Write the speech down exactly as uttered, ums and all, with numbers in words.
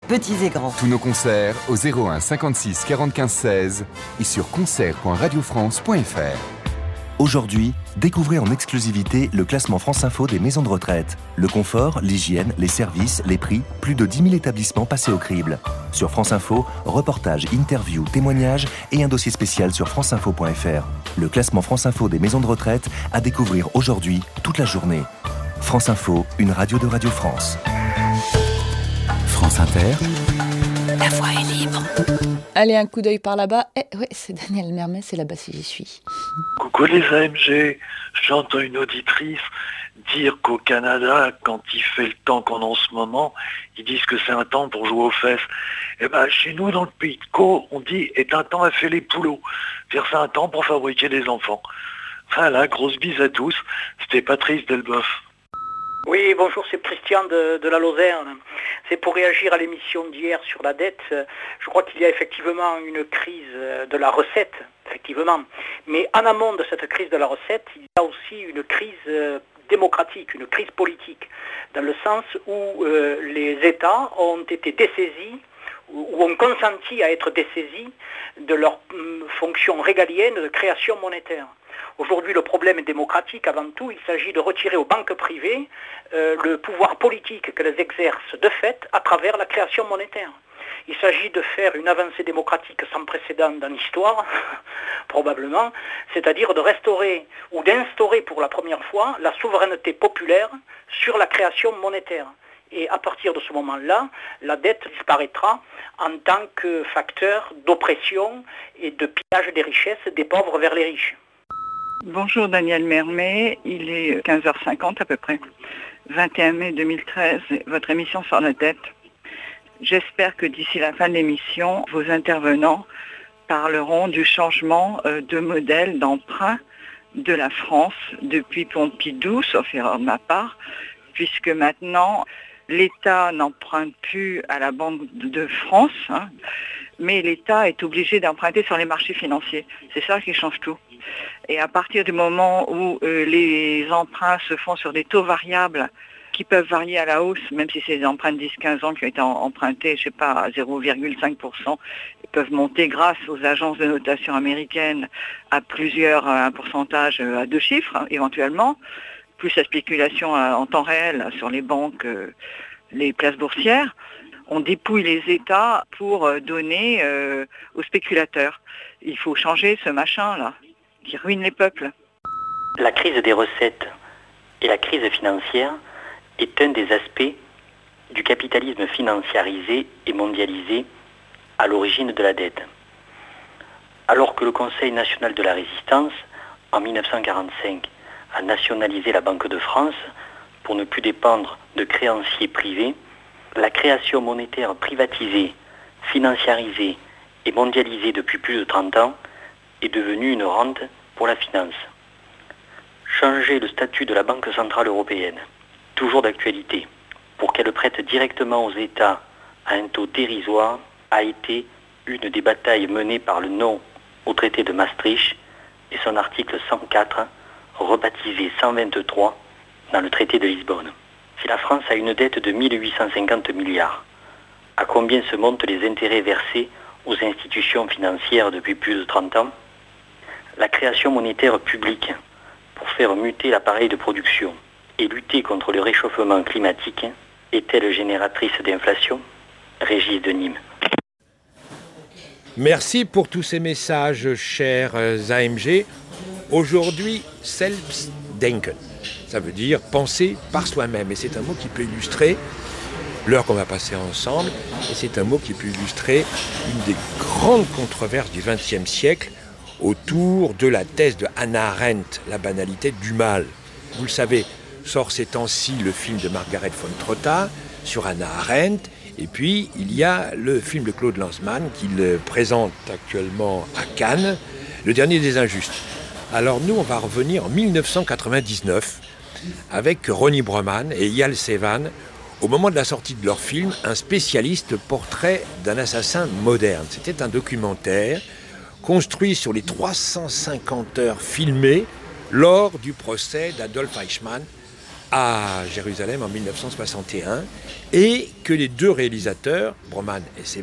petits et grands. Tous nos concerts au zéro un cinquante-six quarante quinze seize et sur concert point radio france point f r. Aujourd'hui, découvrez en exclusivité le classement France Info des maisons de retraite. Le confort, l'hygiène, les services, les prix, plus de dix mille établissements passés au crible. Sur France Info, reportages, interviews, témoignages et un dossier spécial sur franceinfo point f r. Le classement France Info des maisons de retraite à découvrir aujourd'hui, toute la journée. France Info, une radio de Radio France. France Inter. La voix est libre. Allez, un coup d'œil par là-bas. Eh, ouais, c'est Daniel Mermet, c'est là-bas si j'y suis. Coucou les A M G, j'entends une auditrice dire qu'au Canada, quand il fait le temps qu'on a en ce moment, ils disent que c'est un temps pour jouer aux fesses. Et ben chez nous, dans le pays de Caux, on dit est un temps à faire les poulots. C'est-à-dire c'est un temps pour fabriquer des enfants. Enfin là, grosse bise à tous, c'était Patrice Delboeuf. Oui, bonjour, c'est Christian de, de la Lozère. C'est pour réagir à l'émission d'hier sur la dette. Je crois qu'il y a effectivement une crise de la recette, effectivement. Mais en amont de cette crise de la recette, il y a aussi une crise démocratique, une crise politique, dans le sens où euh, les États ont été dessaisis ou ont consenti à être dessaisis de leur hum, fonction régalienne de création monétaire. Aujourd'hui, le problème est démocratique. Avant tout, il s'agit de retirer aux banques privées euh, le pouvoir politique qu'elles exercent de fait à travers la création monétaire. Il s'agit de faire une avancée démocratique sans précédent dans l'histoire, probablement, c'est-à-dire de restaurer ou d'instaurer pour la première fois la souveraineté populaire sur la création monétaire. Et à partir de ce moment-là, la dette disparaîtra en tant que facteur d'oppression et de pillage des richesses des pauvres vers les riches. Bonjour Daniel Mermet, il est quinze heures cinquante à peu près, vingt et un mai deux mille treize, votre émission sur la dette. J'espère que d'ici la fin de l'émission, vos intervenants parleront du changement de modèle d'emprunt de la France depuis Pompidou, sauf erreur de ma part, puisque maintenant l'État n'emprunte plus à la Banque de France, hein, mais l'État est obligé d'emprunter sur les marchés financiers. C'est ça qui change tout. Et à partir du moment où euh, les emprunts se font sur des taux variables qui peuvent varier à la hausse, même si c'est des emprunts de dix à quinze ans qui ont été empruntés, je sais pas, à zéro virgule cinq pour cent, ils peuvent monter grâce aux agences de notation américaines à plusieurs, à un pourcentage à deux chiffres, hein, éventuellement, plus la spéculation en temps réel sur les banques, euh, les places boursières. On dépouille les États pour donner euh, aux spéculateurs. Il faut changer ce machin-là, qui ruine les peuples. La crise des recettes et la crise financière est un des aspects du capitalisme financiarisé et mondialisé à l'origine de la dette. Alors que le Conseil national de la résistance, en mille neuf cent quarante-cinq, a nationalisé la Banque de France pour ne plus dépendre de créanciers privés, la création monétaire privatisée, financiarisée et mondialisée depuis plus de trente ans est devenue une rente pour la finance. Changer le statut de la Banque centrale européenne, toujours d'actualité, pour qu'elle prête directement aux États à un taux dérisoire, a été une des batailles menées par le non au traité de Maastricht et son article cent quatre, rebaptisé cent vingt-trois dans le traité de Lisbonne. Si la France a une dette de mille huit cent cinquante milliards, à combien se montent les intérêts versés aux institutions financières depuis plus de trente ans? La création monétaire publique pour faire muter l'appareil de production et lutter contre le réchauffement climatique est-elle génératrice d'inflation? Régis de Nîmes. Merci pour tous ces messages, chers A M G. Aujourd'hui, Selbstdenken. Ça veut dire penser par soi-même. Et c'est un mot qui peut illustrer l'heure qu'on va passer ensemble. Et c'est un mot qui peut illustrer une des grandes controverses du vingtième siècle autour de la thèse de Hannah Arendt, la banalité du mal. Vous le savez, sort ces temps-ci le film de Margaret von Trotta sur Hannah Arendt. Et puis, il y a le film de Claude Lanzmann qu'il présente actuellement à Cannes, Le Dernier des Injustes. Alors nous, on va revenir en mille neuf cent quatre-vingt-dix-neuf avec Ronnie Broman et Eyal Sevan, au moment de la sortie de leur film, un spécialiste portrait d'un assassin moderne. C'était un documentaire construit sur les trois cent cinquante heures filmées lors du procès d'Adolf Eichmann, à Jérusalem en mille neuf cent soixante et un et que les deux réalisateurs, Broman et